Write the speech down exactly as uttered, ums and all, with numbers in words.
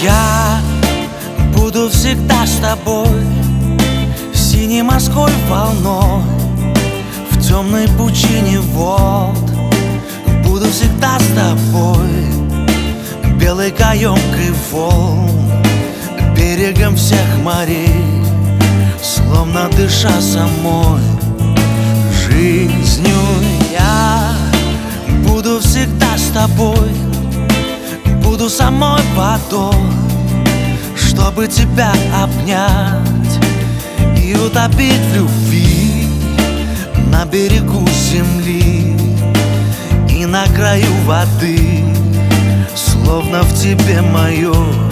Я буду всегда с тобой, синей морской волной, в темной пучине вод. Буду всегда с тобой, белой каемкой волн, берегом всех морей, словно дыша самой жизнью. Я буду всегда с тобой, буду самой водой, чтобы тебя обнять и утопить в любви на берегу земли и на краю воды, словно в тебе мое